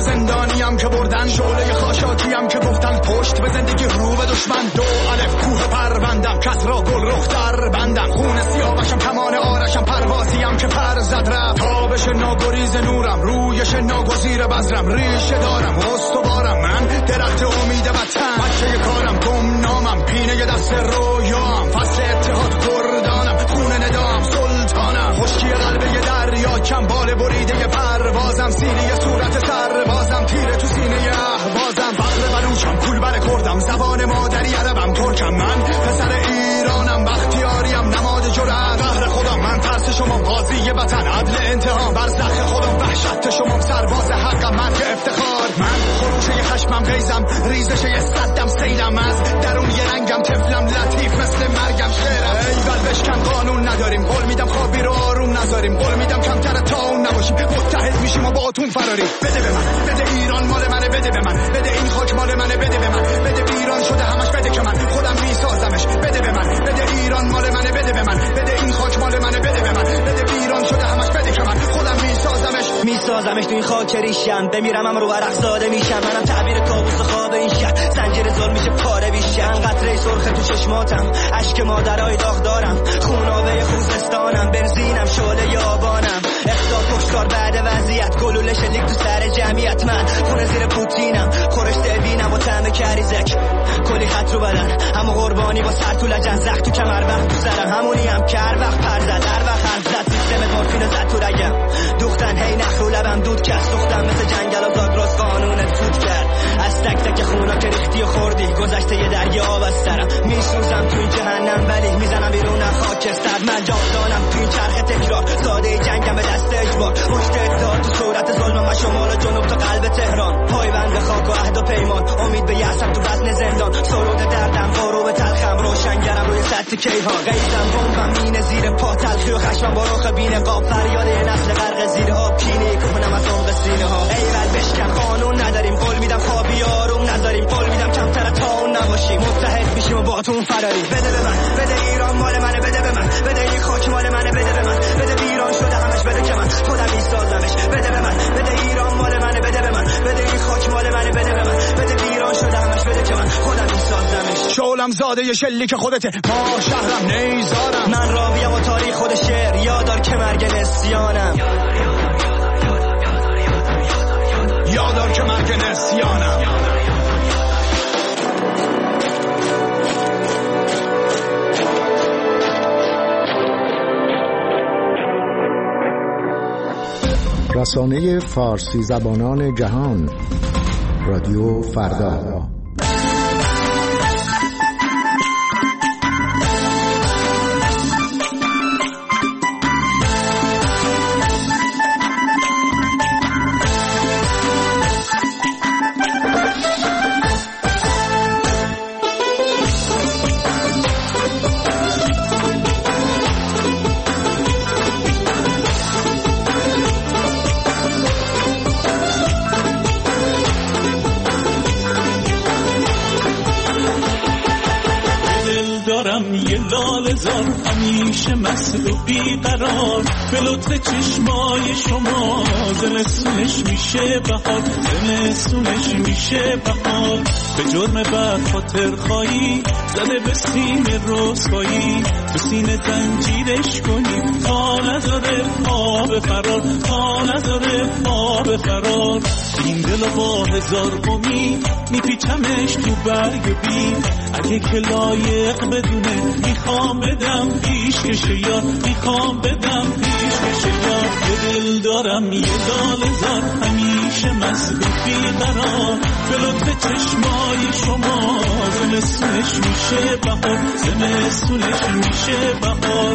زندانیم که بردن، شعله خاشاکیم که گفتن پشت به زندگی رو به دشمن. 2 الف کوه پروندم، کس را گل رخ در بندم، خون سیاوشم کمان آرشم، پروازیم که پر زد رفت. تابش ناگریز نورم، رویش ناگزیر بذرم، ریشه دارم استوارم، من درخت امید وطن. بچه کارم گمنامم، پینه دست رویام، فصل اتحاد کردانم، خون ندام سلطانم. خشکی قلب یه دریا، کم بال بریده پروازم، سینه صورت سربازم، تیره تو سینه اهوازم. فقر بلوچم، کول بر کردم، زبان مادری عربم، ترکم، من پسر ایرانم، بختیاریم، نماد جرأت، قهر خودم، من ترس شما، قاضی وطن، عدل انتقام، برزخ خودم، وحشت شما، سرباز حقم، مرگ افتخار. من خروشه خشمم، غیظم، ریزش یه صدم، سیلم، از درون یه رنگم، طفلم، لطیف مثل مرگم، شعرم. ایول بشکن، قانون نداریم، قول میدم خوابی رو آروم نذاریم، قول میدم کمتر تا اون نباشیم، متحد میشیم و با اتون فراریم. بده به من، بده ایران مال منه، بده به من، بده این خاک مال منه، بده به من، بده ایران شده همش، بده که من خودم میسازمش، بده به من، بده ایران مال منه، بده به من، بده این خاک مال منه، بده به من، بده ایران شده همش، بده که من خودم میسازمش تو این خاک ریشم. بمیرم هم رو ورق زاده میشم، منم تعبیر کابوس خواب این شهر، زنجیر ظلم میشه پاره بیشم. قطره سرخ تو چشماتم، اشک مادرای داغ دارم، خونابه خوزستانم، بنزینم، شعله یابانم، اخطار کشتار بعد وضعیت، گلوله شلیک تو سر جمعیت. من خونه زیر پوتینم، خورش دلبینم و طعم کریزک، کلی خط رو بدن، اما قربانی با سر تو لجن، زخ تو کمر وقت تو سرم، همونی هم که هر وقت پر زد، هر وقت حرف زد، سیستم مورفین زد تو رگم، دوختن هی نخ رو لبم دود کس، دختم مثل جنگل و زاد راست قانونت فوت کرد. از تک تک خونا که ریختی و خوردی، گذشته یه دریا آب از سرم، میسوزم تو این جهنم ولی میزنم بیرون خاکستر. من جاودانم تو این چرخ تکرار، ساده جنگم به دست اجبار، مشت اتحاد تو صورت ظلمم و شمال و جنوب تا قلب تهران، پایبند خاک و عهد و پیمان، امید به یأسم تو وزن زندان، سرود دردم غروب تلخم، روشنگرم روی سطح کیهان، غیظم بمبم مینه زیر پا، تلخی و خشمم با رخ بین قاب، فریاد یه نسل غرق زیر آب، کینه کنم از عمق سینه ها. ایول بشکن، قانون نداریم، قول میدم خوابی آروم نذاریم، قول میدم کمتر تا اون نباشیم، متحد میشیم و با تون فراری. بده به من، بده ایران مال منه، بده به من، بده این خاک مال منه، بده به من، بده ایران شده همش، بده که من خودم میسازمش، بده به من، بده ایران مال منه، بده به من، بده این خاک مال منه، بده به من، بده ایران شده همش، بده که من خودم میسازمش. شعلم زاده ی شلیک خودته، ما شهرم نیزارم، من راویم و تاریخ خود شعر، یادار که مرگ نسیانم، یادار که مرگ نسیانم. رسانه فارسی زبانان جهان، رادیو فردا. همیشه مسل و بیقرار، به لطف چشمای شما زمستونش میشه بهار، زمستونش میشه بهار. به جرم بد خاطر خواهی زده به سینه رسوایی، به سینه زنجیرش کنی تا نذاره پا به فرار، تا نذاره پا به فرار. این دل با هزار امید میپیچمش تو برگ بید، اگه که لایق بدونه میخوام بدم پیش کشه یار، میخوام بدم پیش کشه یار. یه دل دارم یه دال زار، همیشه مست بیقرار، به لطف چشمای شما زمستونش میشه بهار، زمستونش میشه بهار.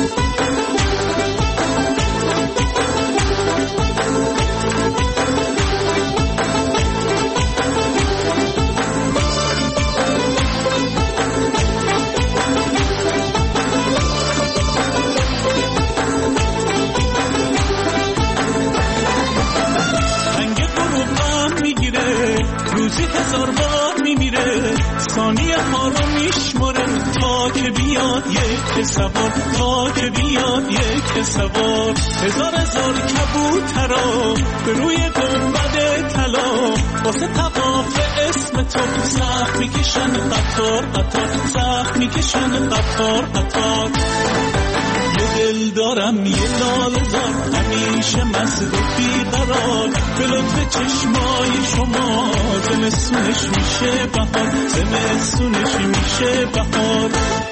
روزی 1000 بار میمیره، ثانیه ها رو میشمره تا که بیاد یک سوار، تا که بیاد یک سوار. 1000 کبوترا به روی گنبد طلا واسه طواف اسم تو سخت میکشن قطار قطار سخت میکشن قطار قطار یه دل دارم یه لاله‌زار همیشه مست و بیقرار به لطف چشمای شما زمستونش میشه بهار زمستونش میشه بهار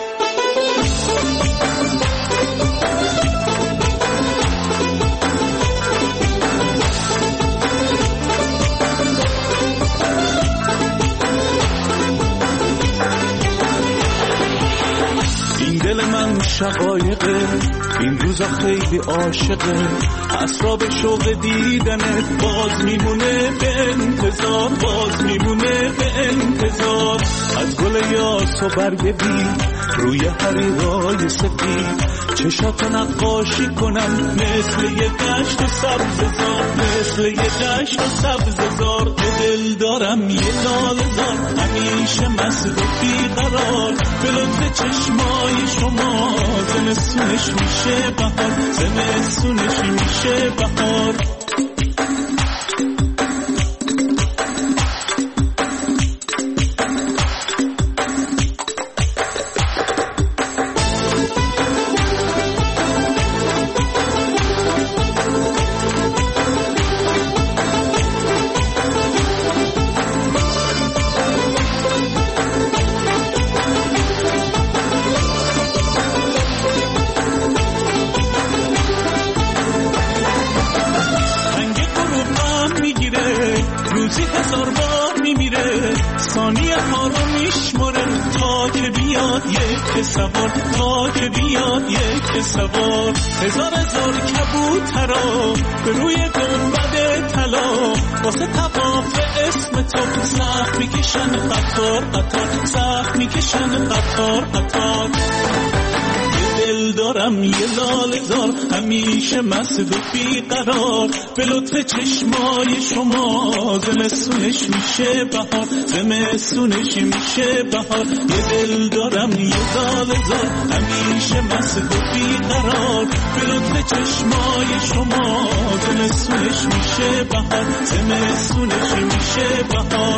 دل من شقایقه این روزا خیلی عاشقه اسراب شوق دیدنت باز میمونه به انتظار باز میمونه به انتظار از گل یاس و برگ بی روی حریرای سفید چشاتو نقاشی کنم مثل یه دشت و سبززار مثل یه دشت و سبززار دل دارم یه لاله‌زار همیشه مست و بیقرار به لطف چشمای شما زمستونش میشه بهار زمستونش میشه بهار روزی 1000 بار میمیره ثانیه ها رو میشمره تا که بیاد یک سوار تا که بیاد یک سوار هزار کبوترا به روی گنبد طلا واسه طواف اسم تو سخت میکشن قطار قطار سخت میکشن قطار قطار دل دارم یه لاله‌زار همیشه مست و بیقرار به لطف چشمای شما زمستونش میشه بهار زمستونش میشه بهار یه دل دارم یه لاله‌زار همیشه مست و بیقرار به لطف چشمای شما زمستونش میشه بهار زمستونش میشه بهار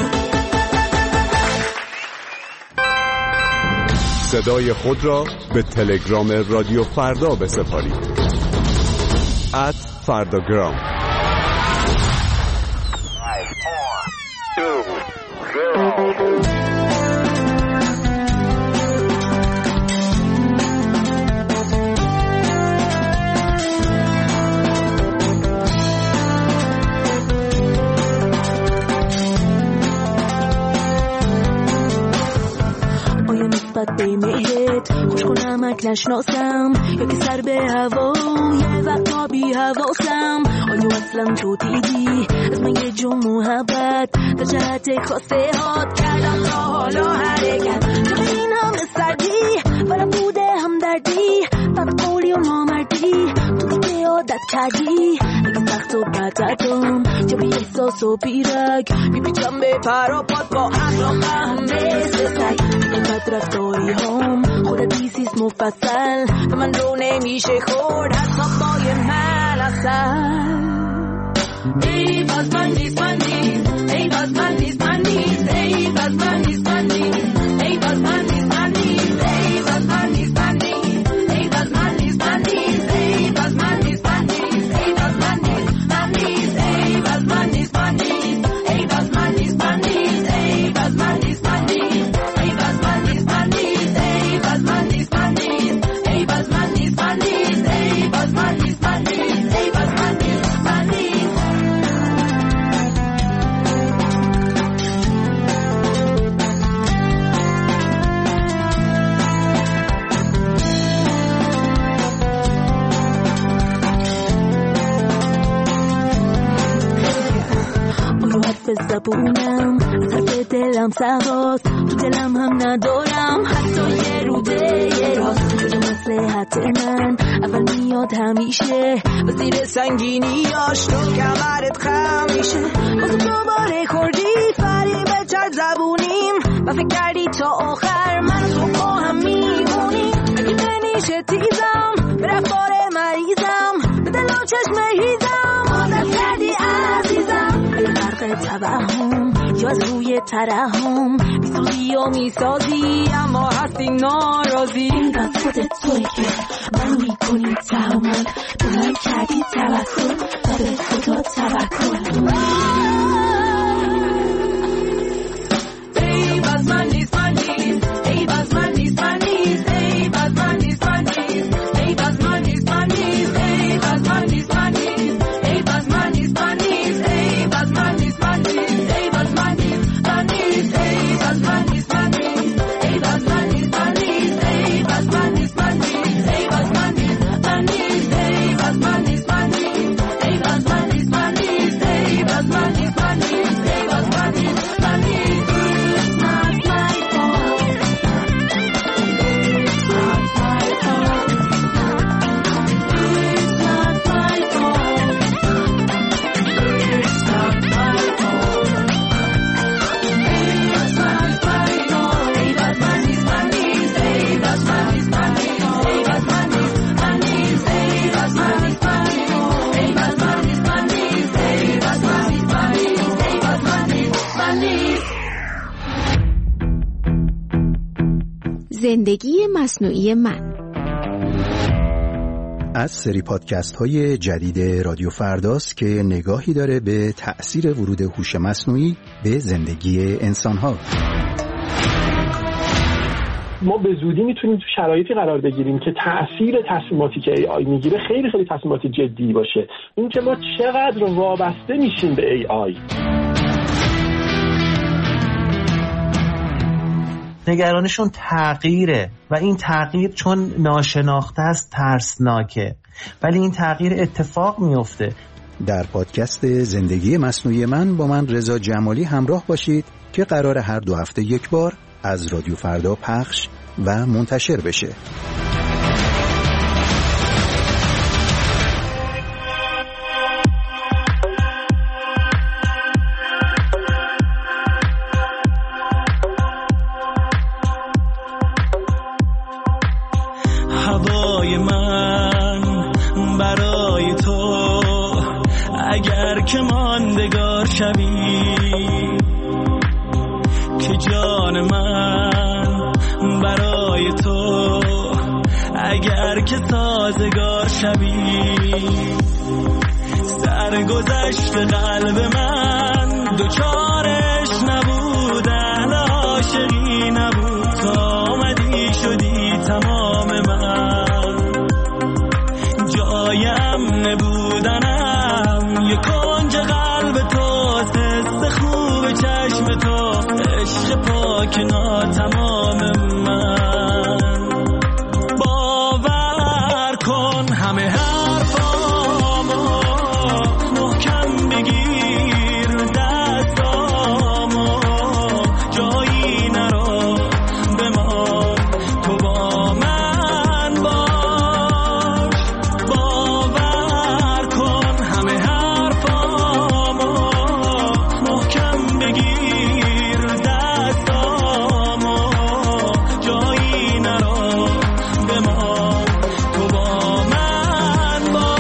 صدای خود را به تلگرام رادیو فردا بسپارید @فرداگرام مهت خوش کنم اک نشناسم یا که سر به هوا یه وقتا بی حواسم آیا اصلا تو دیدی از من یه جو محبت در جهت خواسته هات کردم تا حالا حرکت تو این همه سردی برم بوده هم دردی بد قولی و نامردی تو دیگه عادت کردی اگه سخت و بدتم یا بی احساس و بیرک میپیچم به پراپات با اخلاق هم مثل سگ اینقدر رفتاری هم خودت بیسیست مفصل به من رو نمیشه خورد حساب بای من اصل ای باز من نیست من نیست ای باز من نیست من نیست ای باز من نیست من نیست ای باز من نیست من نیست ای باز من نیست من نیست ای باز من نیست من نیست ای باز من نیست من نیست ای باز من نیست من نیست ای باز من نیست من نیست ای باز من نیست من نیست ای باز من نیست من نیست ای باز من نیست من نیست ای باز من نیست من نیست ای باز من نیست من نیست ای باز من نیست من نیست ای باز من نیست من نیست به زبونم از حرف دلم سواست تو دلم هم ندارم حتی یه روده یه راست شده مصلحت من اول میاد همیشه و زیر سنگینیاش تو کمرت خم میشه واسه دوباره خوردی فریب چند زبونیم و فکر کردی تا آخر من و تو با هم میمونیم اگه نمیشه تیزم به رفتار مریضم به دل و چشم هیزم عادت کردی عزیزم برق تو از روی ترحم میسوزی و میسازی اما هستی ناراضی. اینقدر خودت توی که منو میکنی تحمل، به من کردی توکل و به خدا توکل. ای باز من نیست من نیست، ای باز من نیست من نیست، ای باز من نیست من نیست، ای باز من نیست من نیست، ای باز من نیست من نیست، ای باز من نیست من نیست، ای باز من نیست من نیست، ای باز من نیست من نیست، ای باز من نیست من نیست، ای باز من نیست من نیست، ای باز من نیست من نیست، ای باز من نیست من نیست، ای باز من نیست من نیست، ای باز من نیست من نیست، ای باز من نیست من نیست، ای باز من نیست من نیست. زندگی مصنوعی من از سری پادکست های جدید رادیو فرداست که نگاهی داره به تأثیر ورود هوش مصنوعی به زندگی انسان ها. ما به زودی میتونیم تو شرایطی قرار بگیریم که تأثیر تصمیماتی که AI میگیره خیلی خیلی تصمیمات جدی باشه. این که ما چقدر وابسته میشیم به AI. نگرانشون تغییره و این تغییر چون ناشناخته است ترسناکه، ولی این تغییر اتفاق میفته. در پادکست زندگی مصنوعی من با من رضا جمالی همراه باشید که قرار هر 2 هفته یک بار از رادیو فردا پخش و منتشر بشه. هوای من برای تو اگر که ماندگار شوی، که جان من برای تو اگر که سازگار شوی. سرگذشت قلب من دوچارش نبودن عاشقی نبود، تا آمدی شدی تمام من. جایم نبودنم یک کنج قلب تو، حس خوب چشم تو، عشق پاک ناتمام من. باور کن همه حرفامو محکم بگیر دستامو، جایی نرو بمان تو با من باش. باور کن همه حرفامو محکم بگیر دستامو، جایی نرو بمان تو با من باش.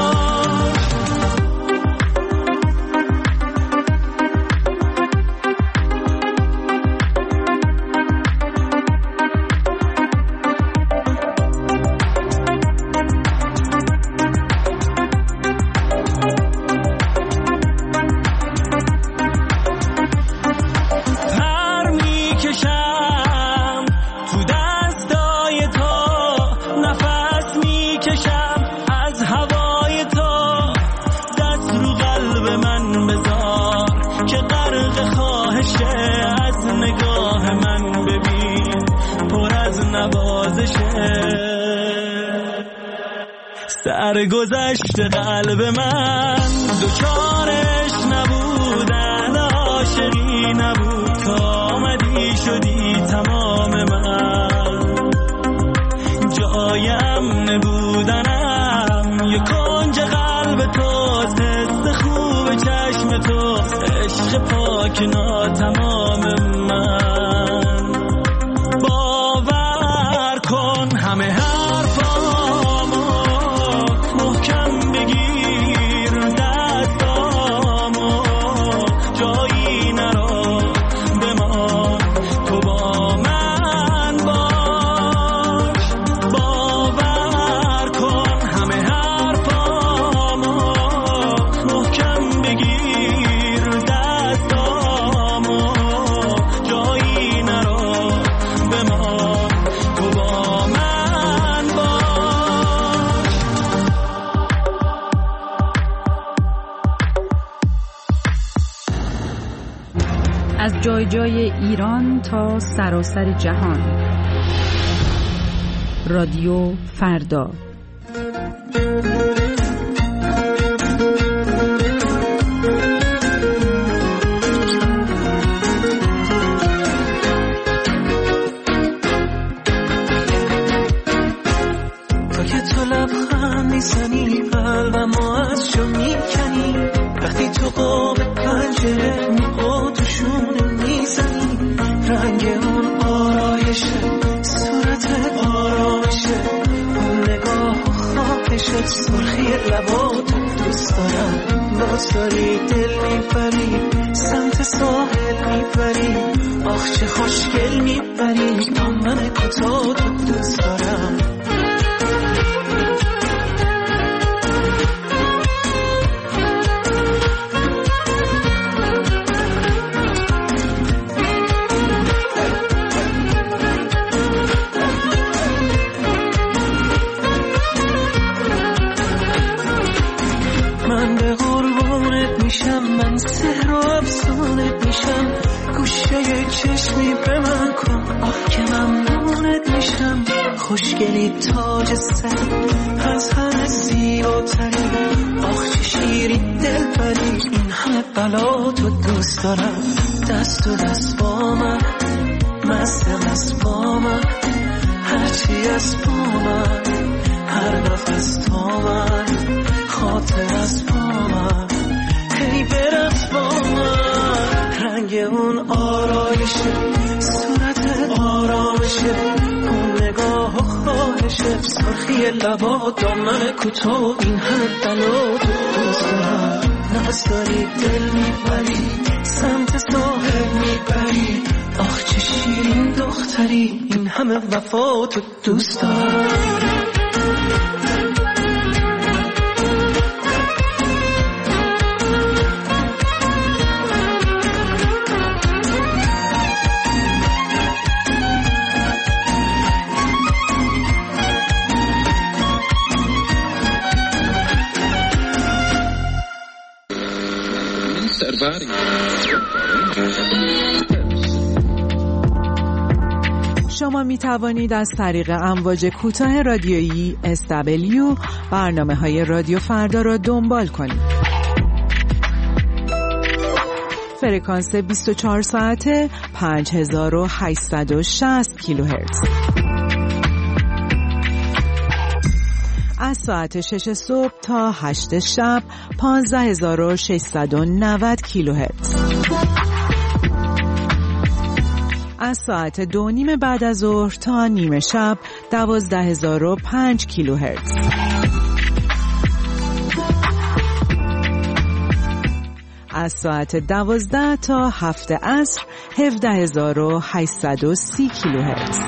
پر میکشم تو دستای تو، نفس میکشم از هوای تو. دست رو قلب من بذار که غرق خواهشه، از نگاه من ببین پر از نوازشه. سرگذشت قلب من دوچارش نبودن عاشقی نبود، تا آمدی شدی تمام من. جایم نبودنم یک کنج قلب تو، حس خوب چشم تو، عشق پاک ناتمام من. باور کن همه حرفامو محکم بگیر دستامو، جایی نرو جای ایران تا سراسر جهان. رادیو فردا. تا که تو لبخند میزنی قلبمو از جا میکنی، وقتی تو قاب پنجره موها توشونه میزنی، رنگ اون آرایشه، صورت آرامشه، اون نگاه و خواهشه، سرخی لباتو دوست دارم، باز داری دل میبری، سمت ساحل میبری، آخ چه خوشگل میبری، دامن کوتاه تو دوست دارم. من سحر و افسانت میشم، گوشه چشمی به من کن، آه که ممنونت میشم، خوشگلی تاج سر از همه زیباتری، آخ چه شیری دل بری، این همه بلا تو دوست دارم، دست و دست با من، مست با من، هرچی از با من، هر نفس تا من، خاطر از با من، هی برس با من، رنگ اون آرایشه، صورت آرامشه، اون نگاه و خواهشه، سرخی لبا، دامن کوتاه، این همه بلا تو دوست دارم، نفس داری دل میبری، سمت ساحل میبری، آخ چه شیرین دختری، این همه وفا تو دوست دارم. شما می توانید از طریق امواج کوتاه رادیویی SW برنامه‌های رادیو فردا را دنبال کنید. فرکانس 24 ساعته 5860 کیلوهرتز. از ساعت 6 صبح تا 8 شب 15690 کیلوهرتز. از ساعت 2:30 بعد از ظهر تا نیمه شب 12005 کیلوهرتز. از ساعت 12 تا 7 عصر 17830 کیلوهرتز.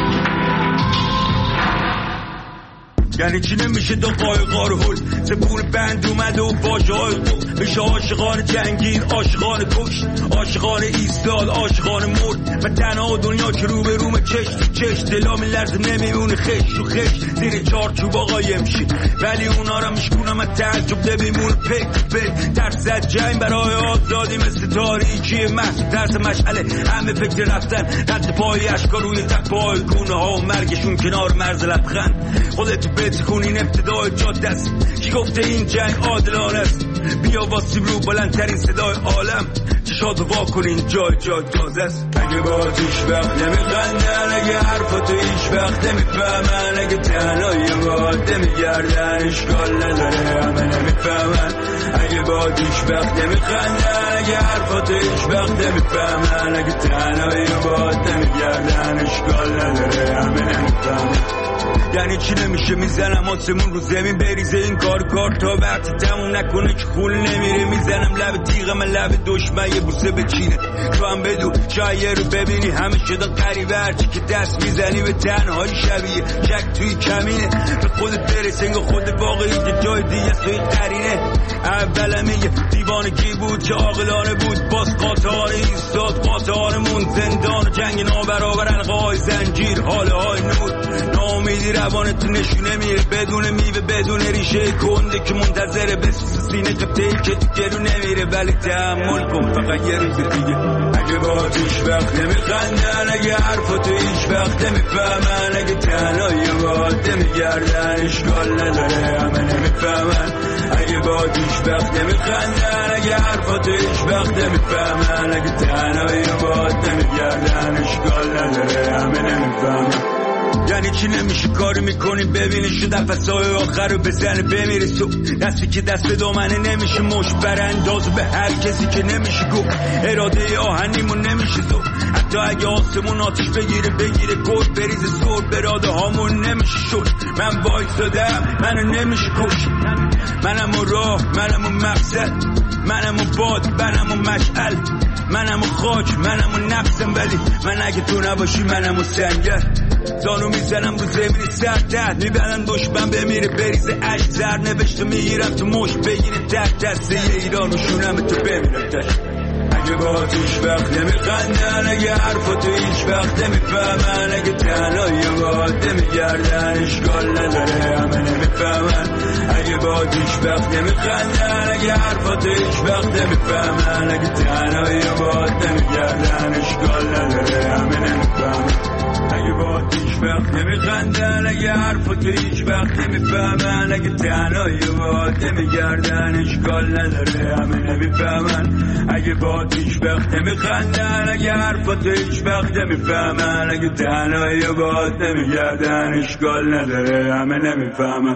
یعنی چی نمیشه دو قایقار هل زبون بند اومده و باجه های دو میشه عاشقان جنگین، عاشقان کشت، عاشقان ایستاد، عاشقان مرد و تنها دنیا که رو به روم چش دلا میلرزه نمیمونه خش و خش زیر چارچوب آقای امشی، ولی اونا را میشکونم از تعجب نمیمونه پک درصد جنگ برای آزادی مثل تاریکی محصول ترس مشعله، همه فکر رفتن رد پای اشکا روی تپای گونه ها و مرگشون کنار مرز لبخند. خودتو بتکن این ابتدای جاده است، کی گفته این جنگ عادلانه است؟ بیا واسیم رو بلندترین صدای عالم، چشاتو وا کن این جای تازه است. اگه با هیچ وقت نمیخندن، اگه حرفاتو هیچ وقت نمیفهمن، اگه تنهایی باد نمیگردن اشکال نداره همه نمیفهمن. اگه با هیچ وقت نمیخندن، اگه حرفاتو هیچ وقت نمیفهمن، اگه تنهایی باد نمیگردن اشکال نداره همه نمیفهمن. یعنی چی نمیشه میزنم آسمون رو زمین بریزه این کار تا وقتی تموم نکنه که خول نمیره، میزنم لب تیغم لب دشمن یه بوسه بچینه تو هم بدو شاید رو ببینی همه شدن قریبه، هرچی که دست میزنی به تنهایی شبیه شک توی کمینه، به خودت برس انگاه خود باقی یه جای دیگه توی قرینه. اولم یه دیوانگی بود که عاقلانه بود، باز قاطعانه ایستاد قاطعانمون، زندان و جنگ نابرابر، القای زنجیر حاله های نور، ناامیدی ریزی روانت نشونه میره بدون میوه بدون ریشه کنده که منتظره بسوز سینه قبطه‌ای که تو گلو نمیره ولی تحمل کن فقط یه روز دیگه اگه با هیچ وقت نمیخندن اگه حرفاتو هیچ وقت نمیفهمن اگه تنهایی باید نمیگردن اشکال نداره همه نمیفهمن اگه با هیچ وقت نمیخندن اگه حرفاتو هیچ وقت نمیفهمن اگه تنهایی باید نمیگردن اشکال نداره همه نمیفهمن یعنی چی نمیشه کاری میکنی ببینیشو نفسای آخر رو بزنه بمیره صبح دستی که دست دامنه نمیشه مش برانداز به هر کسی که نمیشه گفت اراده آهنیمون نمیشه زود حتی اگه آسمون آتیش بگیره گل بریزه سر براده هامون نمیشه شد من وایسادم منو نمیشه کش منم و راه منم و مقصد منم و باد منم و مشعل منم و خاک منم و نفسم ولی من اگه تو نباشی منم و سنگر زانو میزنم رو زمین سر میبرن دشمن بمیره بریزه عشق زر نوشته میگیرم تو مش بگیری تحت دسته ایران و شونم تو بمیرم تشت اگه با هیچ وقت نمیخندن اگه حرفاتو هیچ وقت نمیفهمن اگه تنهایی باید نمیگردن اشکال نداره همه نمیفهمن اگه با هیچ وقت نمیخندن اگه حرفاتو هیچ وقت نمیفهمن اگه تنهایی باید نمیگردن اشکال نداره همه نمیفهمن اگه با هیچ وقت نمیخندن اگه حرفاتو هیچ وقت نمیفهمن اگه تنهایی باید نمیگردن اشکال نداره همه نمیفهمن اگه با هیچ وقت نمیخندن اگه حرفاتو هیچ وقت نمیفهمن اگه تنهایی باید نمیگردن اشکال نداره همه نمیفهمن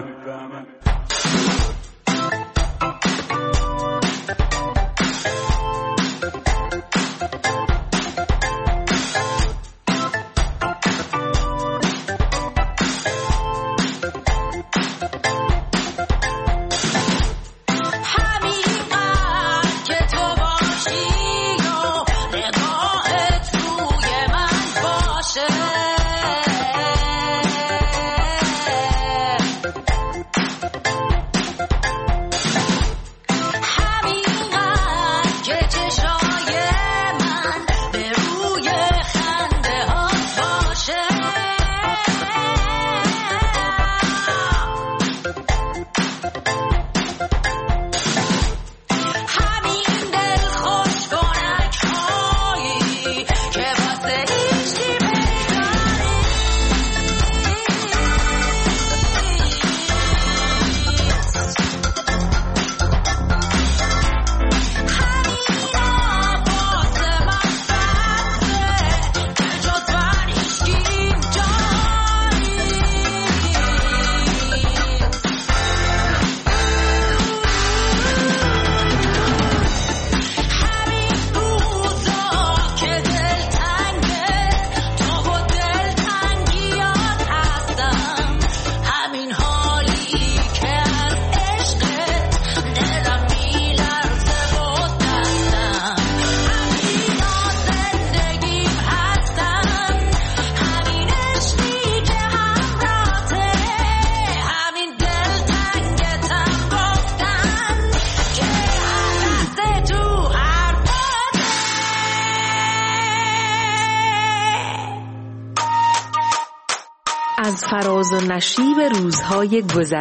از فراز و نشیب روزهای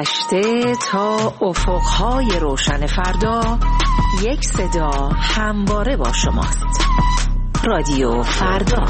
گذشته تا افقهای روشن فردا یک صدا همواره با شماست. رادیو فردا.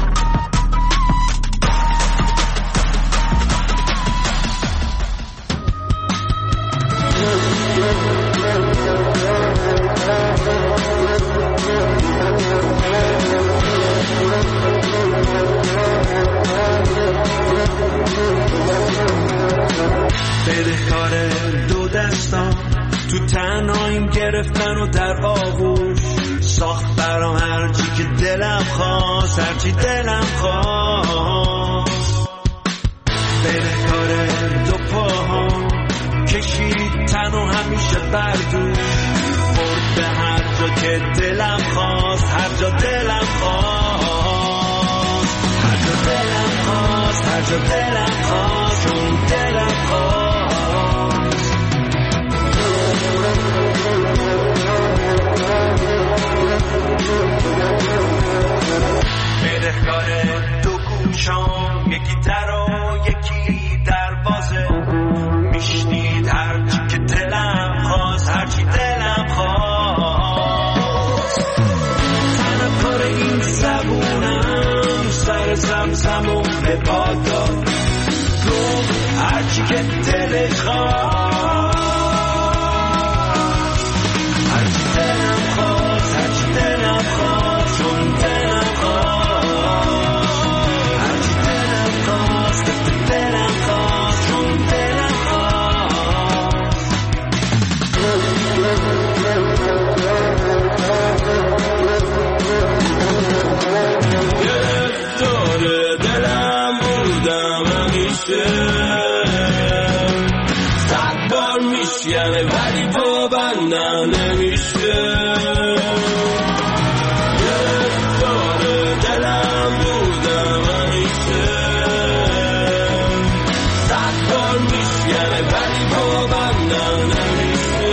بدهکار دو دستان تو تنهاییم گرفتن و در آغوش ساخت برام هرچی که دلم خواست هرچی دلم خواست بدهکار دو پاهام کشید تنو همیشه بردوش برد به هر جا که دلم خواست هر جا دلم خواست هر جا دلم خواست هر جا دلم خواست چون دلم خواست بدهکار دو گوشام یکی در و یکی در بازه میشنید هرچی که دلم خواست، هرچی دلم خواست. تنکار این زبونم سر زمزم و به پاد داد، گفت هرچی که دلت خواست، هرچی دلم خواست، هرچی دلم خواست، چون دلم خواست، هرچی دلم خواست، دلم خواست، چون دلم خواست. گرفتار دلم بودم همیشه، 100 بار میشکنه ولی پابندم نمیشه. گرفتار دلم بودم همیشه، 100 بار میشکنه ولی پابندم نمیشه.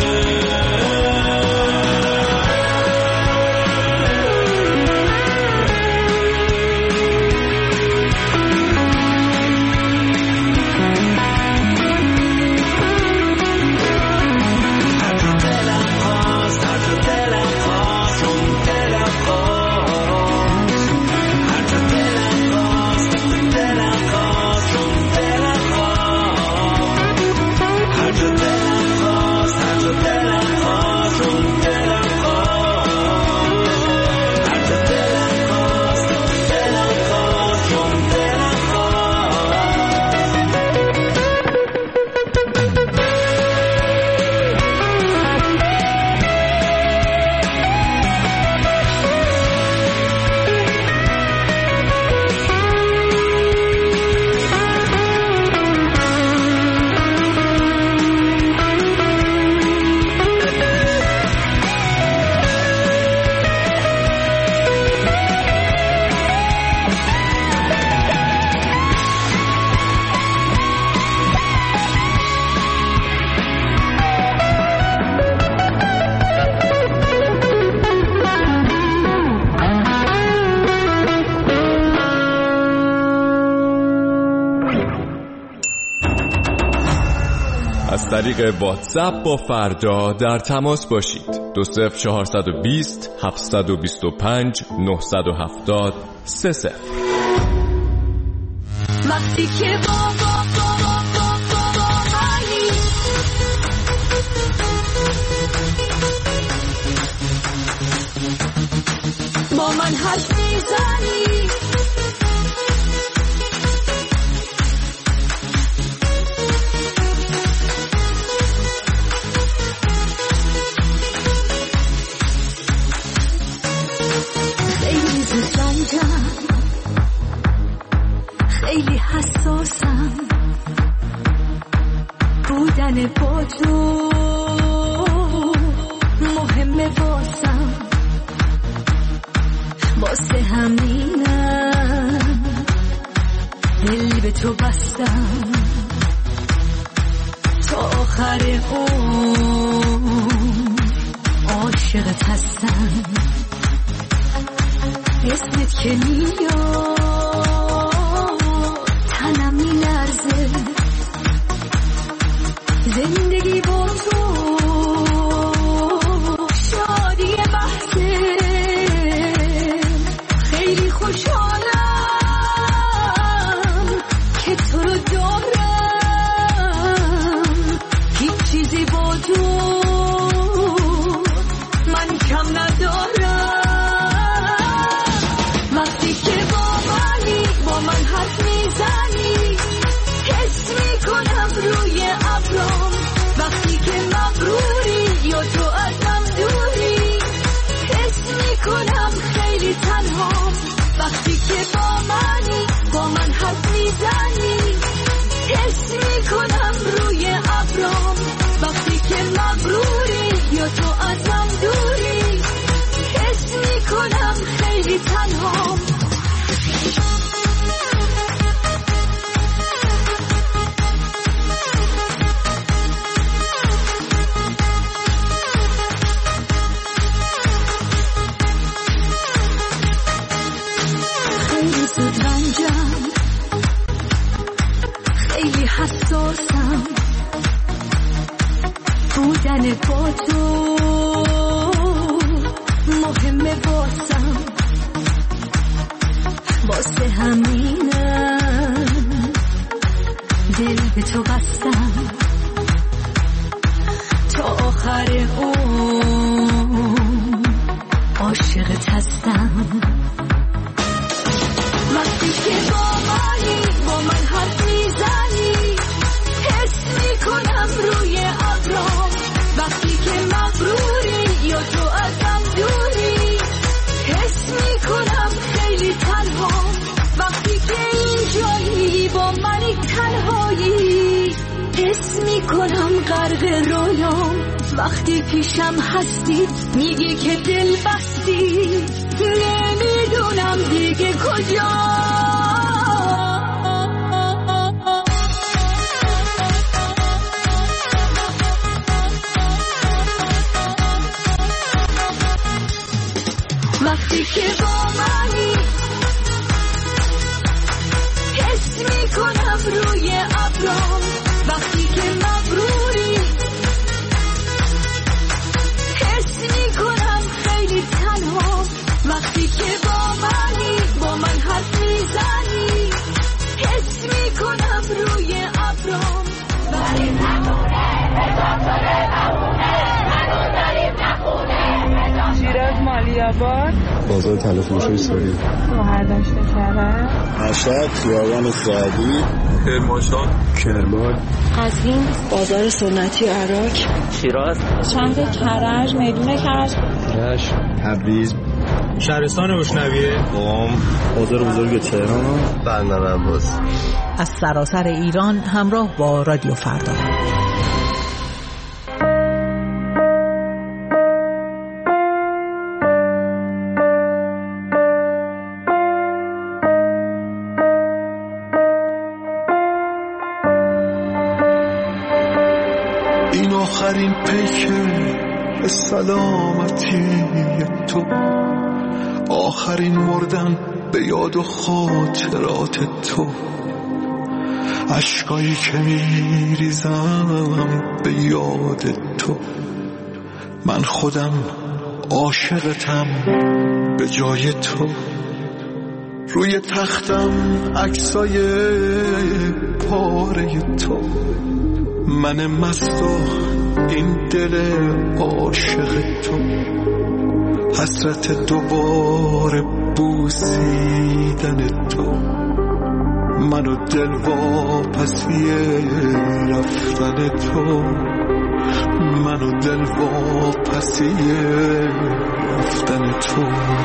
از طریق واتساپ با فردا در تماس باشید. 20420 725 970 30. وقتی که با من حرف میزنی، خیلی زنجم، خیلی حساسم، بودن با تو مهمه واسم، واسه همینم دل به تو بستم، تا آخر عمر عاشقت هستم. اسمت که میاد تنم میلرزه، زندگی با تو شادی بحثه، خیلی خوشحالم که تو رو دارم، هیچ چیزی با تو من کم ندارم. وقتی که با من واسه همینم دل به تو بستم تا آخر عاشقت هستم. وقتی که با من حرف میزنی حس میکنم روی ابرام. وقتی که مغروری یا تو ازم دوری حس میکنم خیلی تنها. وقتی که اینجایی با منی تنهایی حس میکنم غرق رویام. وقتی پیشم هستی میگی که دل بستی نمیدونم دیگه کجا. وقتی که با منی حس میکنم روی ابرام. وقتی که مغروری حس میکنم خیلی تنها. وقتی که با من حرف میزنی حس میکنم روی ابرام. ولی نمونه اضافه نمونه منو داریم نخونه. شیراز مالیاباد بازار طلا فروش اسرائیل مهرداشت کرد مشهد خیابان سعدی کرمانشاه کرمان قزوین بازار سنتی عراق شیراز چند کرج میدون کرج رشت تبریز شهرستان روشنویه قم بازار بزرگ تهران بندر عباس. از سراسر ایران همراه با رادیو فردا. این آخرین پیکر سلامتی تو، آخرین مردن به یاد و خاطرات تو، اشکایی که میریزم به یاد تو. من خودم عاشقتم به جای تو. روی تختم عکسای پاره تو، من مست و این دل عاشق تو. حسرت دوباره بوسیدن تو، منو دل واپسی رفتن تو، منو دل واپسی رفتن تو.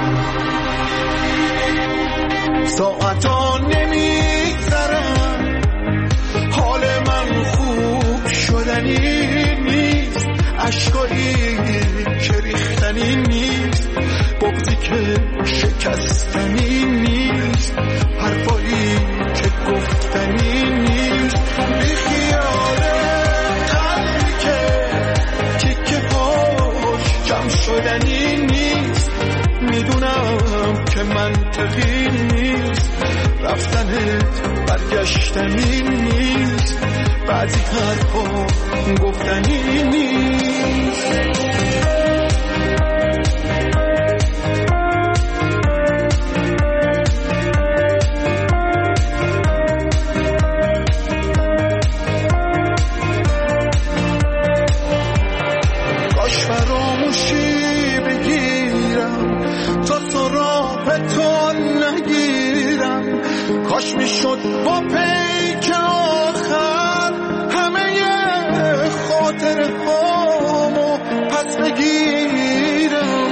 ساعتا نمیگذرن، حال من خوب شدنی نیست، اشکایی که ریختنی نیست، بغضی که شکستنی نیست، حرفایی که گفتنی نیست. بی خیاله قلبی که تیکه هاش جمع شدنی نیست، میدونم که منطقی نیست، رفتنت برگشتنی نیست، بعضی حرفا گفتنی نیست. کاش فراموشی بگیرم تا سراغ تو نگیرم، کاش میشد با پیک آخر همه خاطر هامو پس بگیرم.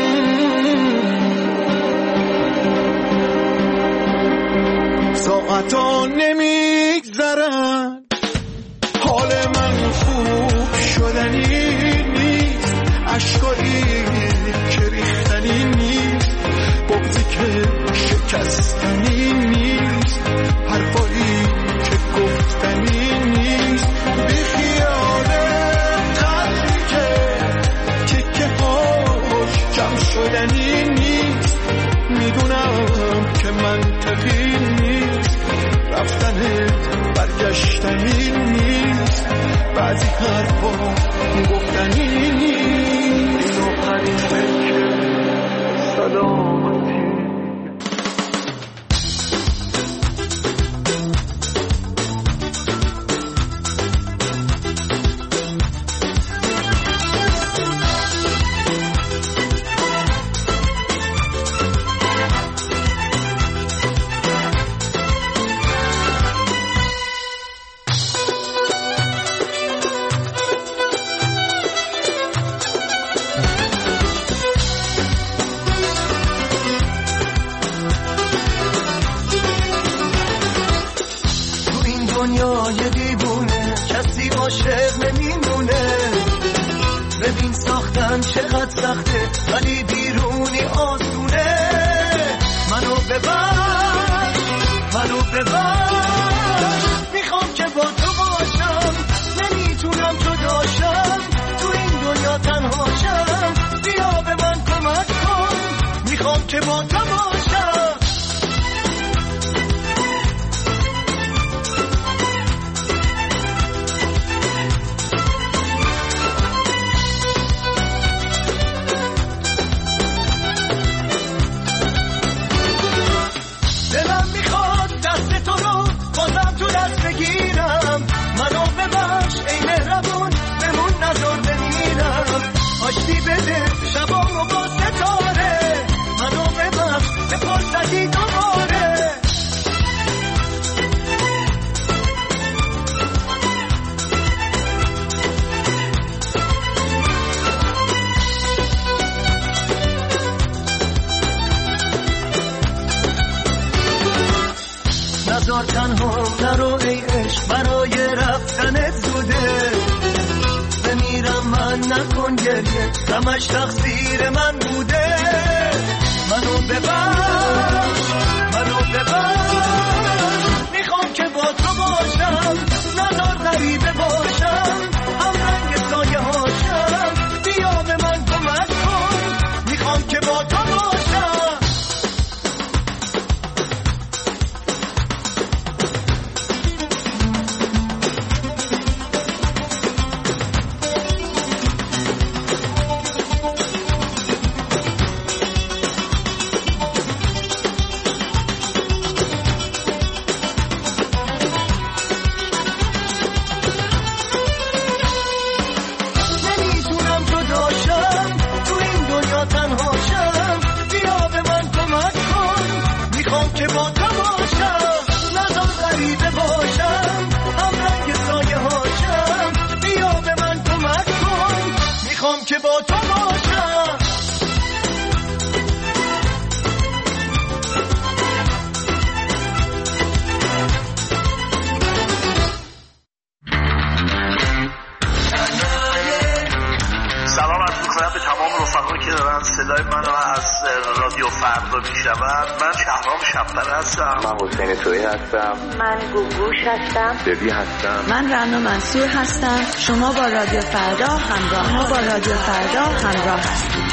ساعتا نمیگذرن، حال من خوب شدنی نیست، اشکایی که ریختنی نیست، بغضی که شکستنی نیست، حرفایی که گفتنی نیست. بی خیاله قلبی که تیکه هاش جمع شدنی نیست، میدونم که منطقی نیست، رفتنت برگشتنی نیست، بعضی حرفا گفتنی نیست. این آخرین فکر سلامتی. دنیای دیوونه کسی عاشق نمیمونه. ببین ساختن چقدر سخته ولی بیرونی آسونه. منو ببر میخوام که با تو باشم، نمیتونم جداشم، تو این دنیا تنهاشم. بیا به من کمک کن، میخوام که با تو باشم. دلم میخواد دست تو رو بازم تو دست بگیرم. منو ببخش ای مهربون، بمون نذار بمیرم. آشتی بده شبامو با ستاره، منو ببخش به فرصتی دوباره. نذار تنها نرو ای عشق، برای رفتنت زوده. بمیرم من نکن گریه، غمش تقصیر من بوده. منو ببخش میخوام که با تو باشم، نذار غریبه باشم، هم رنگ سایه هاشم. بیا به من کمک کن، میخوام که با تو باشم. که با تو باشم. سلام عرض می‌کنم به تمام رفقایی که دارن صدای منو از رادیو فردا میشنون. من شهرام شب‌پر هستم. من حسین تویی هستم. من گوگوش هستم. ببی هستم. من رنا منصور هستم. شما با رادیو فردا همراه هستید.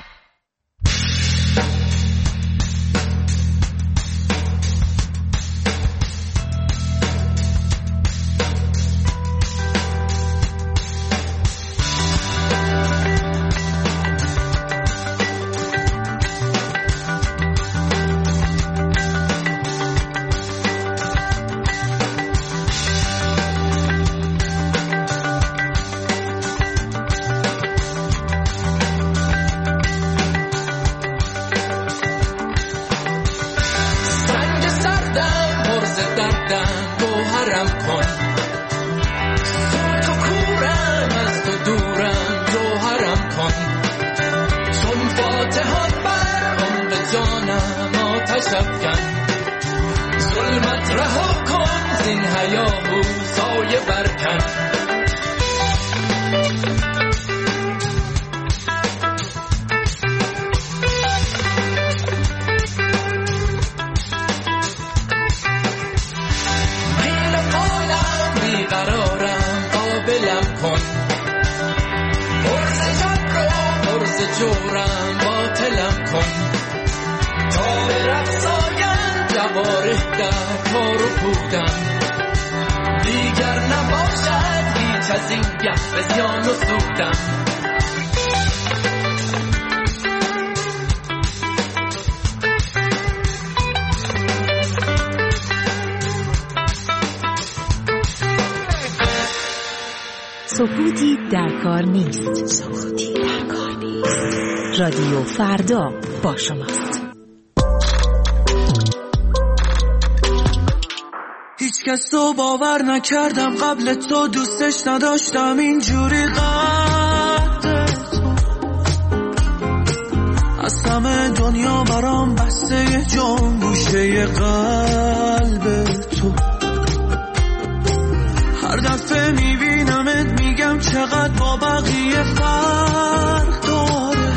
سکوتی در کار نیست. رادیو فردا با شماست. هیچ کس رو باور نکردم قبل تو، دوستش نداشتم اینجوری قد تو. از همه دنیا برام بسته جان گوشه قلب تو. چقدر با بقیه فرق داره.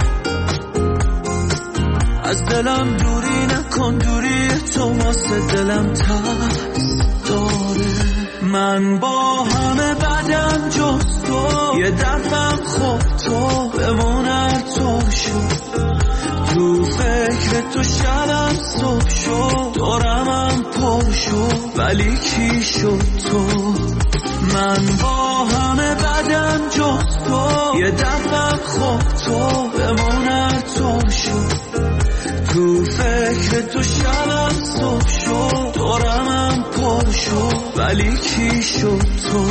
از دلم دوری نکن، دوری تو واسه دلم ترس داره. من با همه بدم جز تو، یه دفعم خوب تو بمونر تو شد. تو فکر تو شبم صبح شد، دورمم پر شد ولی کی شد تو. من با همه بدم جز تو، یه دفعم خوب تو بمونر تو شد. تو فکر تو شبم صبح شد، دورمم پر شد ولی کی شد تو.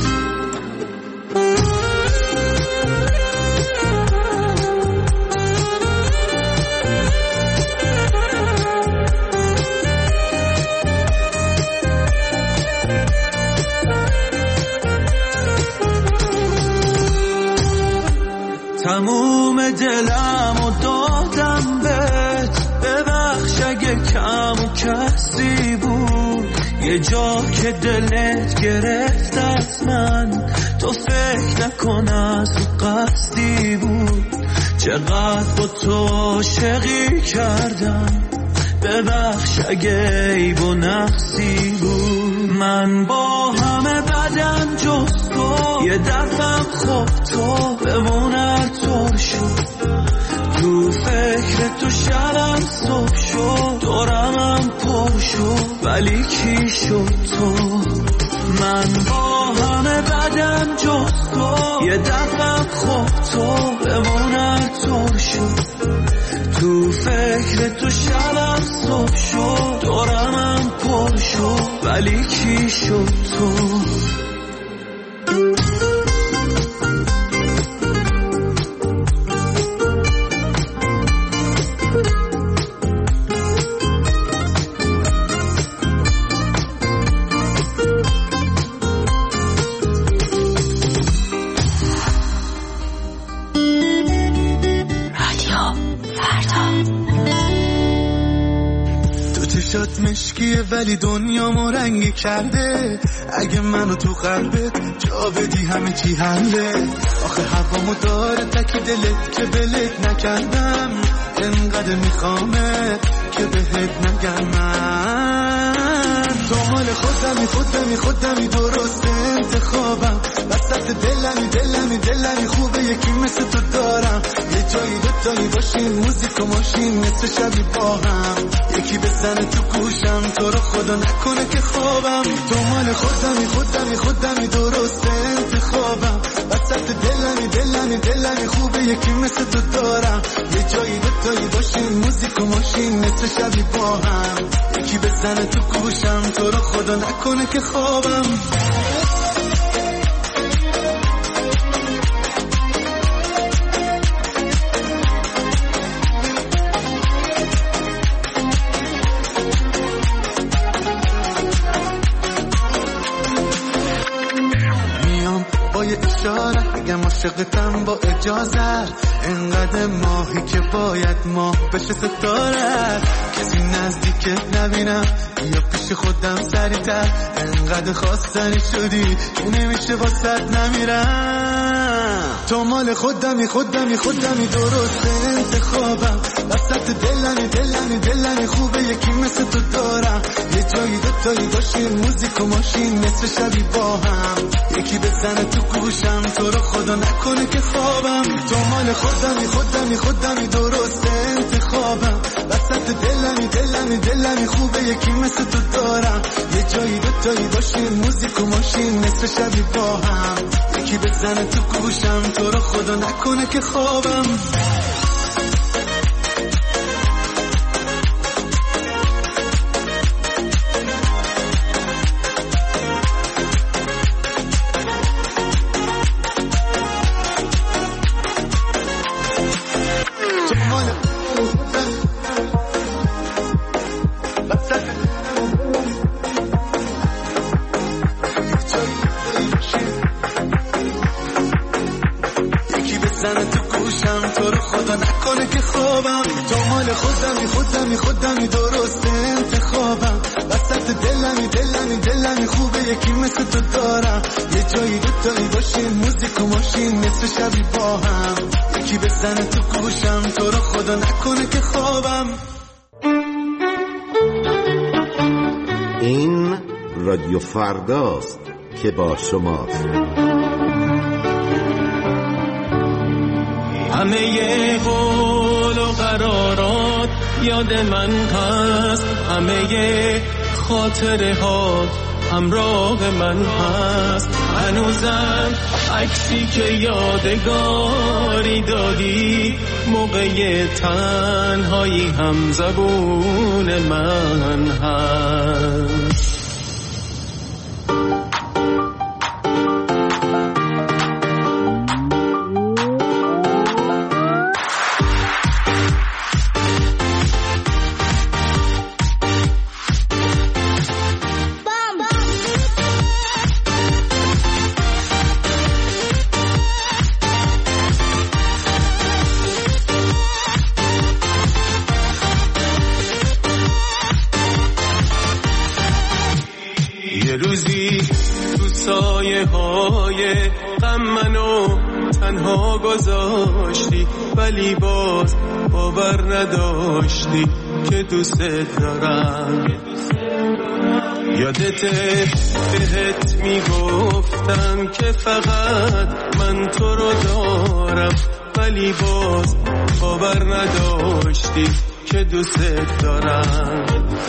تموم دلم و دادم بهت، ببخش اگه کم و کسی بود. یه جا که دلت گرفت از من، تو فکر نکن از قصدی بود. چقدر با تو عاشقی کردم، ببخش اگه عیب و نقصی بود. من با همه بدم جز تو، یه دفعم خوب تو بمونر تو شد. تو فکر تو شبم صبح شد، دورمم پر شد ولی کی شد تو. من با همه بدم جز تو، یه دفعم خوب تو بمونر تو شد. تو فکر تو شبم صبح شد، دورمم پر شد ولی کی شد تو. مشکیه ولی دنیامو رنگی کرده. اگه منو تو قلبت جا بدی همه چی حله. آخه هوامو داره تک دلت که بلت نکردم. انقدر میخوامه که بهت نگم من. تو مال خودمی درست انتخابم. وسط دلمی خوبه یکی مثل تو دارم. یه جایی دوتایی باشیم موزیک و ماشین مثل شبی با هم. یکی بزنه تو گوشم تو رو خدا نکنه که خوابم. تو مال خودمی درست انتخابم. وسط دلمی خوبه یکی مثل تو دارم. یه جایی دوتایی باشیم موزیک و ماشین مثل شبی با هم. یکی بزنه تو گوشم تو رو خدا نکنه که خوابم. اگم عاشقتم با اجازت، انقدر ماهی که باید ماه بشه ستاره. کسی نزدیکت نبینم یا پیش خودم سریعتر. انقدر خواستنی شدی که نمیشه واسط نمیرم. تو مال خودمی درست انتخابم. وسط دلمی خوبه یکی مثل تو دارم. یه جایی دوتایی باشیم موزیک و ماشین مثل شبی با هم. یکی بزنه تو گوشم تو رو خدا نکنه که خوابم. تو مال خودمی درست انتخابم. وسط دلمی خوبه یکی مثل تو دارم. یه جایی دوتایی باشیم موزیک و ماشین مثل شبی با هم. یکی بزنه تو گوشم تو رو خدا نکنه که خوابم. خودمی درست انتخابم. وسط وقت دلمی خوبه یکی مثل تو دارم، یه جایی دوتایی باشیم موزیک و ماشین نصف شبی با هم، یکی بزنه تو گوشم تو رو خدا نکنه که خوابم. این رادیو فرداست که با شماست. همه قول و قرارات یاد من هست، همه خاطره ها همراه من هست، هنوزم عکسی که یادگاری دادی موقع تنهایی هم زبون من هست. یه روزی تو سایه های غم منو تنها گذاشتی، ولی باز باور نداشتی که دوست دارم. یادته بهت میگفتم که فقط من تو رو دارم، ولی باز باور نداشتی که دوست دارم.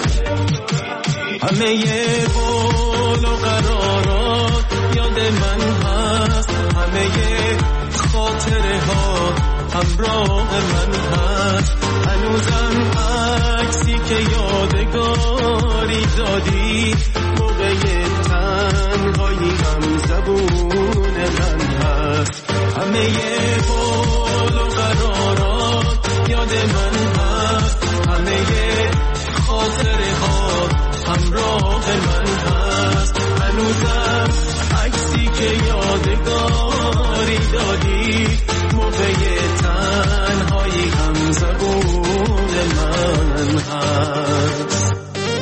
همه قول و قرارات یاد من هست، همه خاطره ها همراه من هست، هنوزم عکسی که یادگاری دادی موقع تنهایی هم زبون من هست. همه قول و قرارات یاد من هست، همه خاطره ها همراه من هست، هنوزم عکسی که یادگاری دادی موقع تنهایی هم زبون من هست.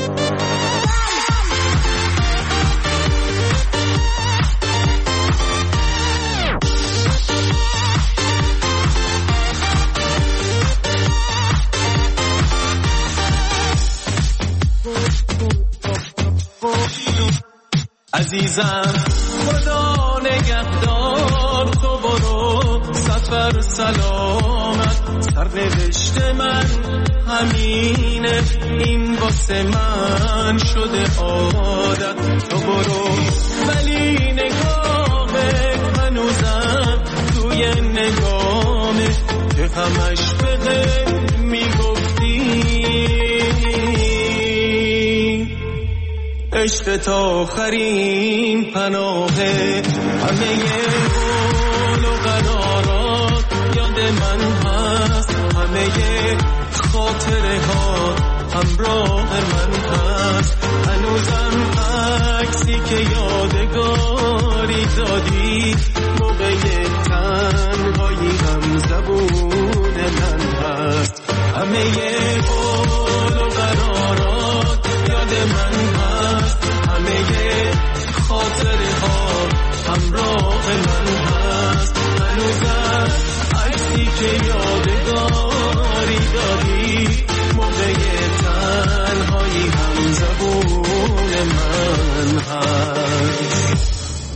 عزیزم خدا نگهدار، تو برو سفر سلامت، سرنوشت من همینه، این واسه من شده عادت. تو برو ولی نگاهت هنوزم توی نگامه که همش بده میگفتی عشق تا آخرین پناهه. همه قول و قرارات یاد من هست، همه خاطره ها همراه من هست، هنوزم عکسی که یادگاری دادی موقع تنهایی هم زبون من هست. همه قول و قرارات یاد من هست، همه خاطره ها همراه من هست، هنوزم عکسی که یادگاری دادی موقع تنهایی هم زبون من هست.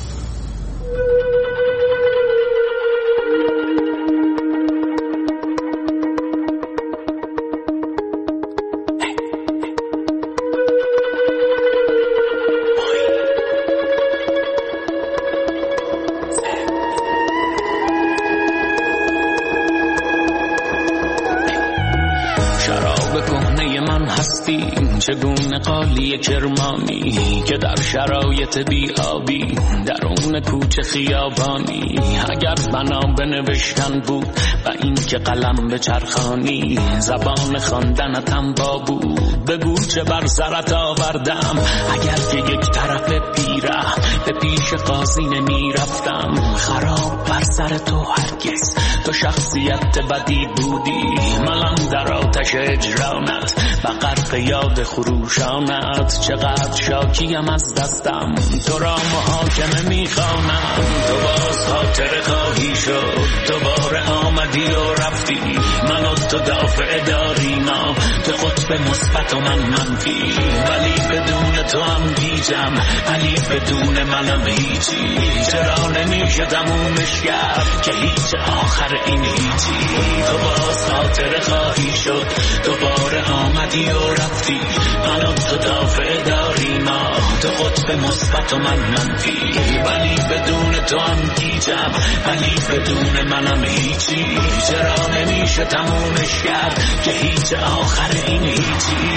چگونه قالی کرمانی که در شرایط بیابی درون کوچه خیابانی، اگر بنا به نوشتن بود و این که قلم به چرخانی، زبان خواندنت هم با بود بگو چه بر سرت آوردم، اگر که یک طرف پیره به پیش قاضی نمی رفتم خراب بر سر تو هرگز. تو شخصیت بدی بودی، منم در آتش اجرانت و غرق یاد خروشانت. چقدر شاکیم از دستم، تو را محاکمه میخوانم. تو باز خاطر خواهی شد، دوباره آمدی و رفتی. من و تو دافع داریم، تو قطب مثبت و من منفی. ولی بدون تو هم گیجم، ولی بدون منم هیچی. چرا نمیشه تمومش کرد که هیچ آخر این هیچی. تو باز خاطر خواهی شد، دوباره آمدی و رفتی. من و تو دافع داریم، تو قطب مثبت و من منفی. ولی بدون تو هم گیجم، ولی بدون منم هیچی. چرا نمیشه تمومش کرد که هیچ آخر این هیچی.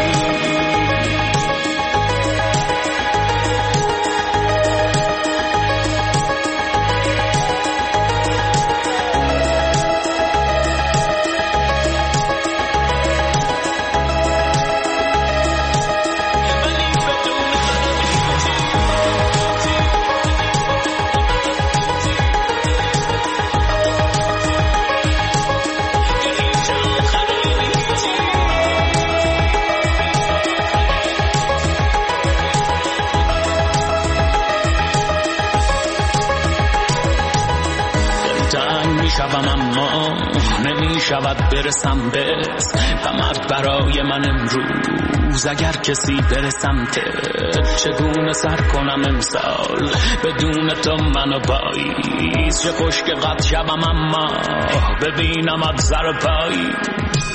شود برسم بس غمت برای من امروز. اگر کسی برسم چگونه سر کنم امسال بدون تو منو پاییز. چه خوش که قد شبم اما ببینم سر پاییز.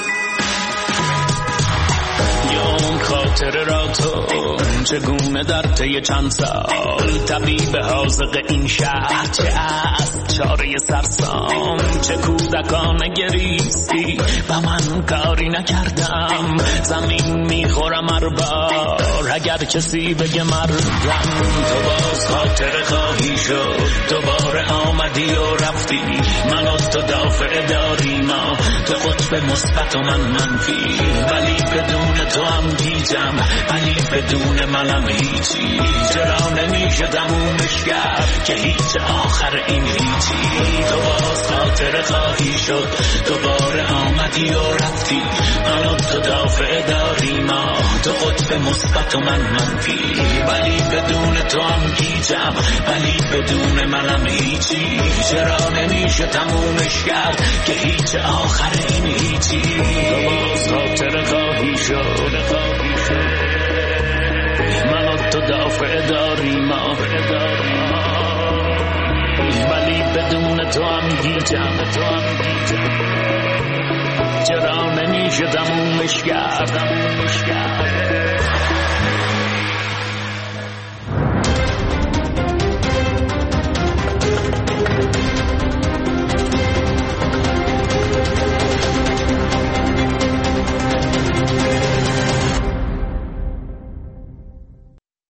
اون خاطره را تو چگونه در طی چند سال طبیب حاذق این شهر چه از چاره سرسام چه کودکانه گریستی و من کاری نکردم. زمین میخورم هر بار اگر کسی بگه مردم. تو باز خاطره خواهی شد، دوباره آمدی و رفتی. من و تو دافع داریم، تو قطب مثبت و من منفی. ولی بدون تو هم گیجم، ولی بدون منم هیچی. چرا نمیشه تمومش کرد که هیچ آخر این هیچی. تو باز خاطره خواهی شد، دوباره آمدی و رفتی. من و تو دافع داریم، تو قطب مثبت و من منفی. ولی بدون تو هم گیجم، ولی بدون منم هیچی. چرا نمیشه تمومش کرد که هیچ آخر این هیچی. تو باز خاطره خواهی شد، من و تو دافع داریم، ولی بدون تو هم گیجم. چرا نمیشه تمومش کرد.